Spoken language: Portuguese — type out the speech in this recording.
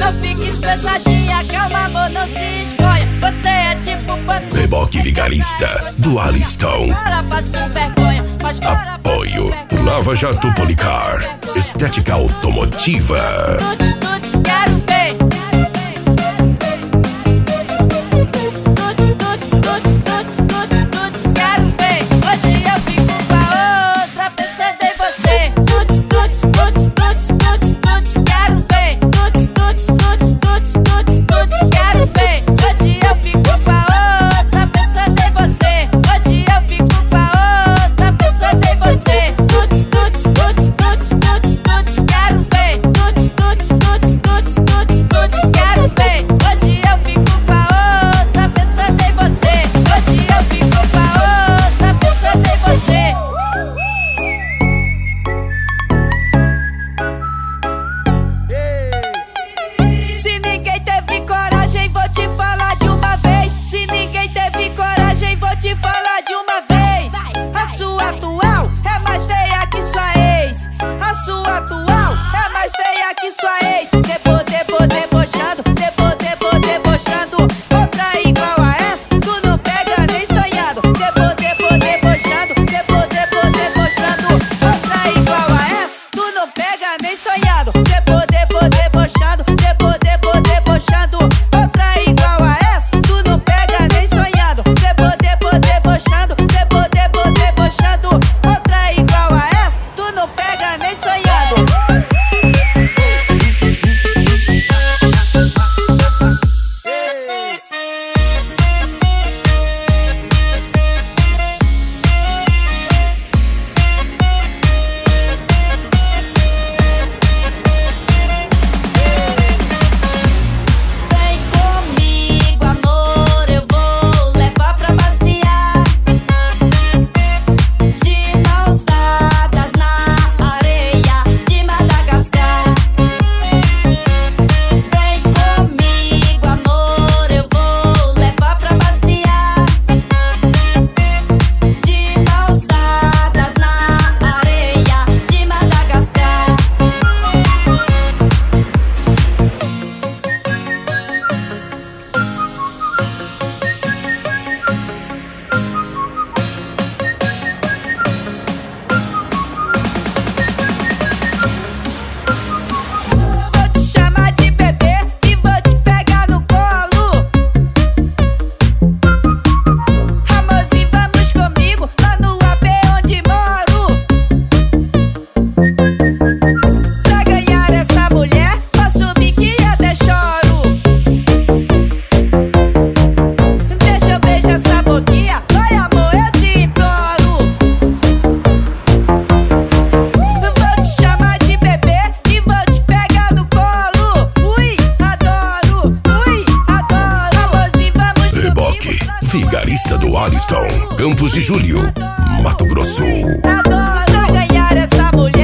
eu fico estressadinha. Calma, amor, não se exponha. Você é tipo fantasma. Reboque Vigarista do Aliston. Agora passo vergonha. Apoio Lava Jato Policar. Estética automotiva. Tuts, quero ver. Tuts, quero ver. Hoje eu fico com a outra, pensando em você. Tuts, quero ver. Tuts, quero ver. Hoje eu fico com a outra, pensando em você. Hoje eu fico com a outra, pensando em você. Tuts, quero ver. Tuts, quero ver. Hoje eu fico com a outra, pensando em você. Hoje eu fico com a outra, pensando em você. Se ninguém teve coragem, vou te falar de uma vez. Se ninguém teve coragem, vou te falar de uma vez. A sua atual é mais feia que sua ex. A sua atual é mais feia que sua ex. Debochando. Outra igual a essa, tu não pega nem sonhado. Debochando. Outra igual a essa, tu não pega nem sonhado. Debochando. Outra igual a essa, tu não pega nem sonhado. Debochando. Outra igual a essa, tu não pega nem sonhado. Vem comigo, amor, eu vou levar pra passear. De mãos dadas na areia de Madagascar. Vem comigo, amor, eu vou levar pra passear. De mãos dadas na areia de Madagascar. Vou te chamar de bebê e vou te pegar no colo. Amorzinho, vamos comigo lá no AP onde moro. Pra ganhar essa mulher, faço bique e até choro. Deixa eu beijar essa boquinha, vai amor, eu te imploro. Vou te chamar de bebê e vou te pegar no colo. Ui, adoro. Amorzinho, vamos Reboque Vigarista do Aliston. Campos de Julho, Mato Grosso. Adoro. Pra ganhar essa mulher.